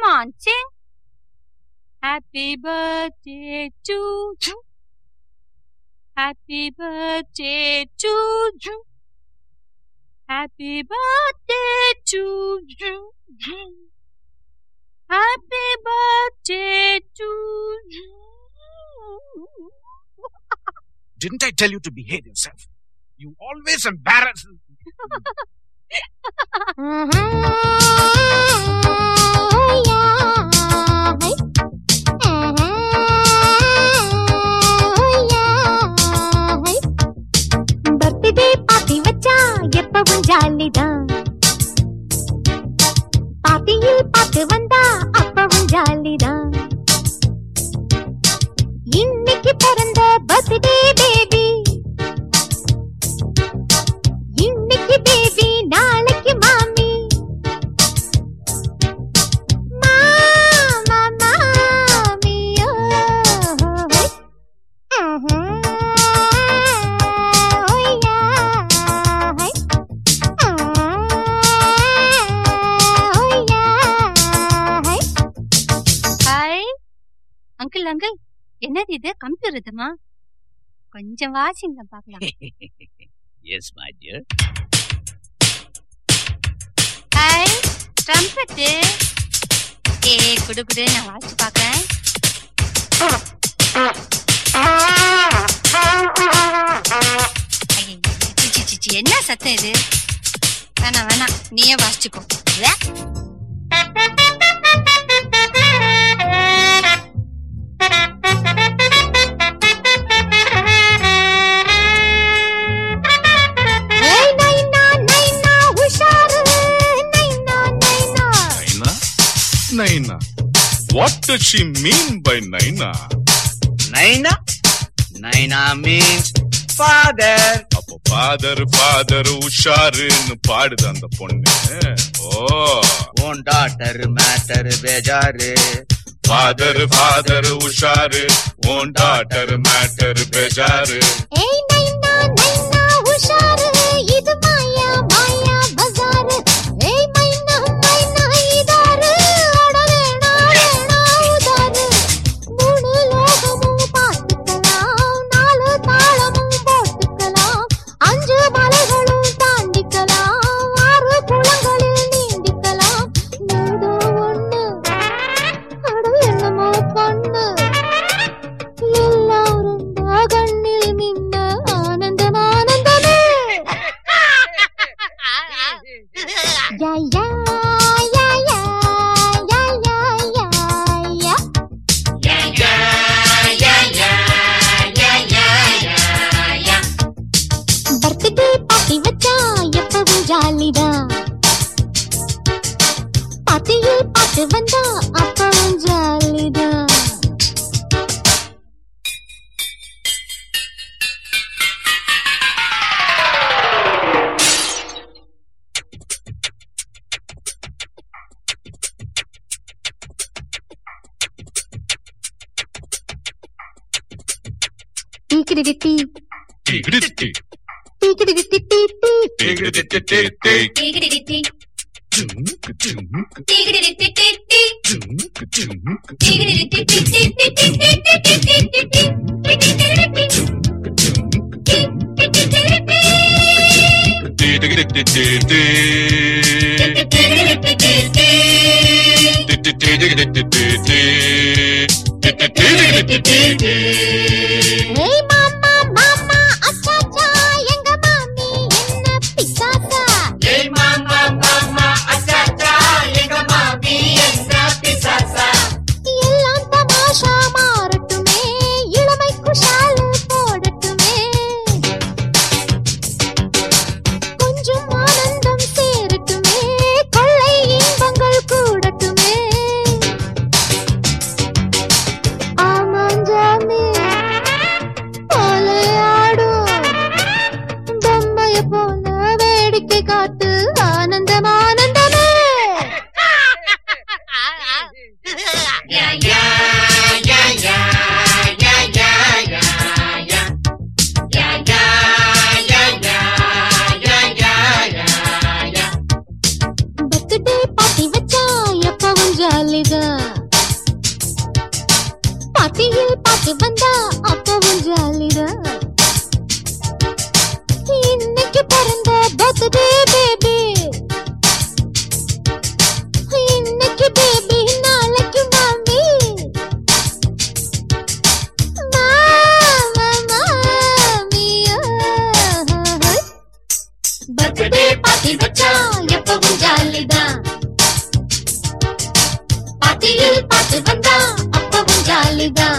on, sing. Happy birthday to you. Happy birthday to you. Happy birthday to you. Happy birthday to you. Didn't I tell you to behave yourself? You always embarrass me. Birthday party வச்சா எப்பவும் ஜாலிதான். பார்ட்டியில் பார்த்து வந்தா அப்பவும் ஜாலிதான். இன்னைக்கு பிறந்த birthday baby, இன்னைக்கு baby நாளைக்கு மாமி. மாமா மாமியோ அங்கிள் அங்கிள், என்னது இது? கம்ப்யூட்டருமா? கொஞ்சம் வாசிங்க பாக்கலாம். Yes, my dear. Hi, trumpet. குடு குடு, நான் வாசிச்சு பாக்கேன். என்ன சத்தம் இது? வேணாம் வேணாம், நீயே வாசிச்சுக்கோ. Naina. What does she mean by Naina? Naina? Naina means father. அப்போ father உஷாருன்னு பாடுது அந்த பொண்ணு. ஓ, உன் டாட்டர் மேட்டர் பேஜாரு. father உஷாரு, உன் டாட்டர் மேட்டர் பேஜாரு. ஏய் நைனா நைனா உஷாரு, இது மாயா மாயா பஜாரு. ஏய் மைனா மைனா இதாரு, அட வேணா வேணா உதாரு. மூணு லோகமும் பார்த்துக்கலாம், நாலு தாளமும் போட்டுக்கலாம், அஞ்சு மலைகளும் தாண்டிக்கலாம், ஆறு குளங்களில் நீந்திக்கலாம். ஏதோ ஒண்ணு அட என்னமோ பொண்ணு, எல்லாரும் கண்ணில் மின்ன ஆனந்தம் ஆனந்தமே. யா யா யா யா யா யா யா. பர்த்டே பார்ட்டி வச்சா எப்பவும் ஜாலிதான். பார்ட்டியில் பார்த்து வந்தா அப்பவும் ஜாலிதான். Tickety-tee. Tickety-tee. Tickety-tee-tee. Tickety-tee-tee. Tickety-tee. Tickety-tee. Tickety-tee-tee. ஏய் மாமா மாமா அச்சாச்சா, எங்க மாமி என்ன பிசாசா. ஏய் மாமா மாமா அச்சாச்சா, எங்க மாமி என்ன பிசாசா. எல்லாம் தமாஷா மாறட்டுமே, இளமை குஷாலு போடட்டுமே, கொஞ்சம் ஆனந்தம் சேரட்டுமே, கொள்ளை இன்பங்கள் கூடட்டுமே. ஜாலிதான். பாட்டியில் பாட்டு வந்தா அப்பவும் ஜாலிதான். இன்னைக்கு பிறந்த பர்த்டே பேபி, இன்னைக்கு பேபி நாளைக்கு மாமி. பர்த்டே பார்ட்டி வச்சா எப்பவும் ஜாலிதான். பாட்டியில் பாட்டு வந்தா அப்பவும் ஜாலிதான்.